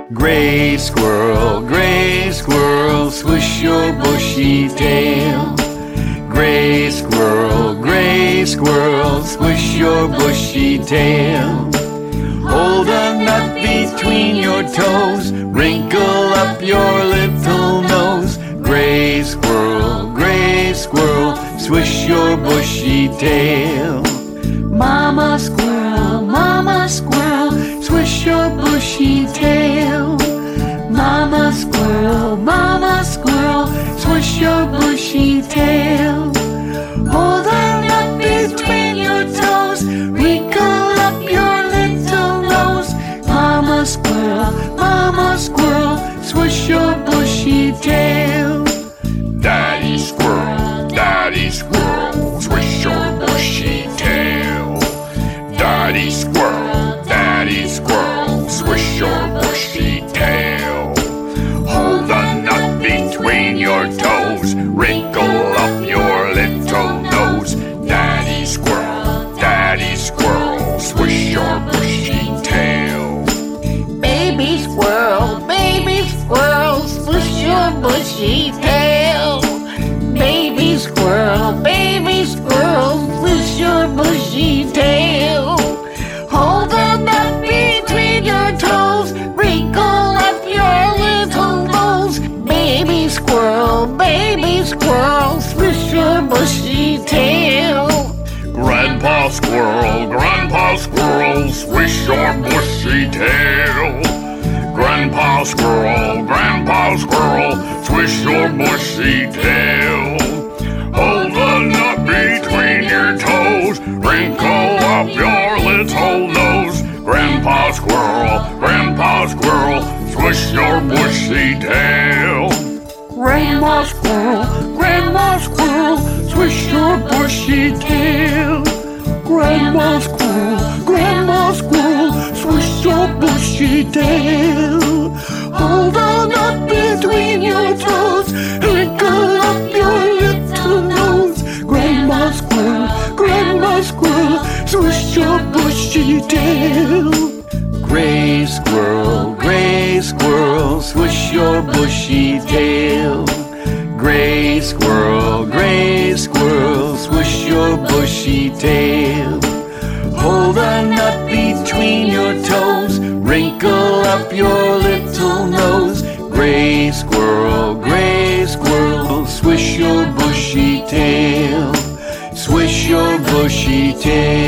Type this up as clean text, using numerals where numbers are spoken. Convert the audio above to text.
Gray squirrel, swish your bushy tail. Gray squirrel, swish your bushy tail. Hold a nut between your toes, wrinkle up your little nose. Gray squirrel, swish your bushy tail. Mama squirrel, swish your bushy tail. Mama squirrel, swish your bushy tail. Hold a nut between your toes, wrinkle up your little nose. Mama squirrel, swish your bushy tail. Daddy squirrel, swish your bushy tail. Daddy squirrel, swish your bushy tail. Hold a nut between your toes, wrinkle up your little nose. Daddy squirrel, swish your bushy tail. Baby squirrel, swish your bushy tail. Baby squirrel, swish your bushy tail. Hold a nut between your toes, wrinkle up your little nose. Baby squirrel, swish your bushy tail. Grandpa squirrel, swish your bushy tail. Grandpa squirrel, swish your bushy tail. Hold a nut between your toes, wrinkle up your little nose. Grandpa squirrel, swish your bushy tail. Grandma squirrel, swish your bushy tail. Grandma squirrel, swish your bushy tail. Hold a nut between your toes, wrinkle up your little nose. Grandma squirrel, swish your bushy tail. Gray squirrel, swish your bushy tail. Gray squirrel, swish your bushy tail. Hold a nut between your toes, wrinkle up your little nose. Gray squirrel, swish your bushy tail. Swish your bushy tail.